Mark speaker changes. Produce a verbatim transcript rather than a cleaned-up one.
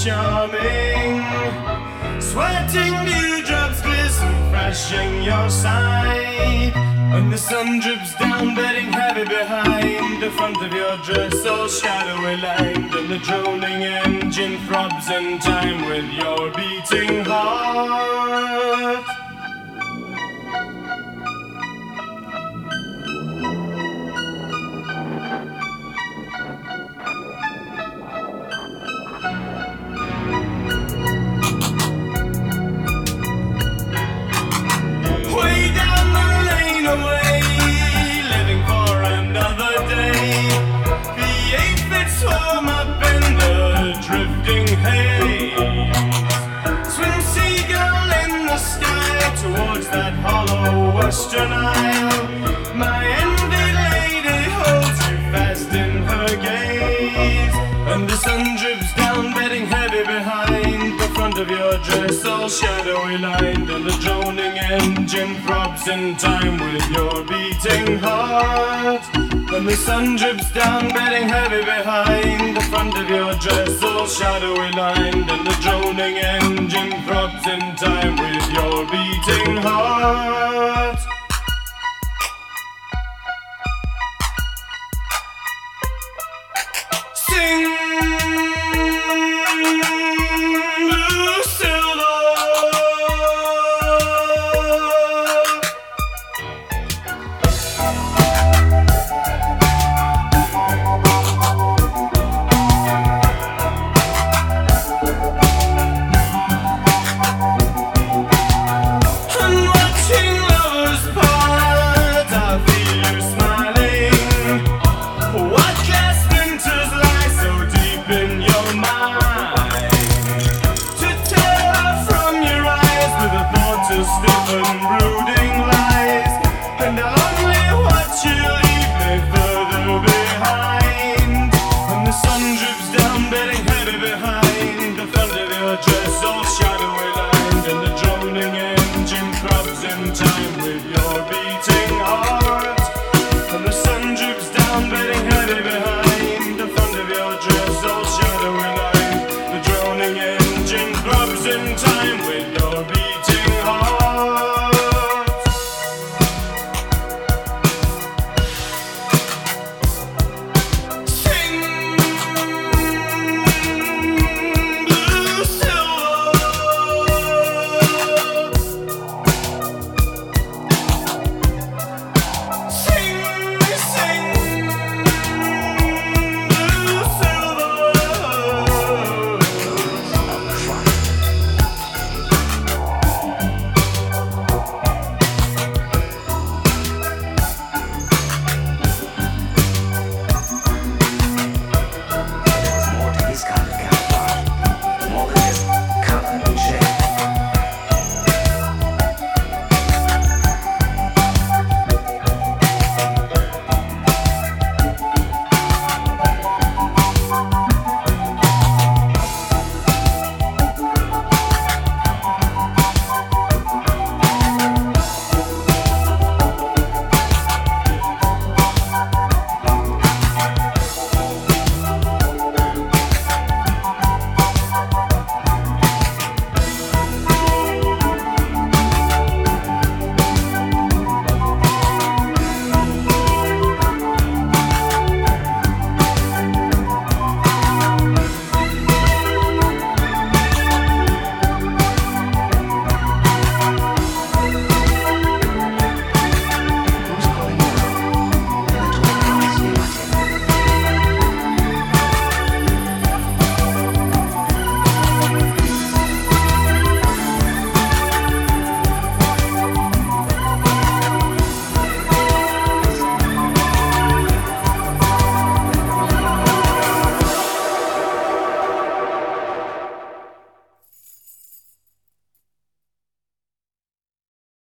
Speaker 1: charming. Sweating dewdrops glisten, flashing your side. And the sun drips down, bedding heavy behind the front of your dress, all shadowy lined. And the droning engine throbs in time with your beating heart. Swim up in the drifting haze. Swim seagull in the sky towards that hollow western isle. My envied lady holds you fast in her gaze. And the sun drips down, bedding heavy behind the front of your dress, all shadowy lined. And the droning engine throbs in time with your beating heart. And the sun drips down, bedding heavy behind the front of your dress, all shadowy lined. And the droning engine throbs in time with your beating heart.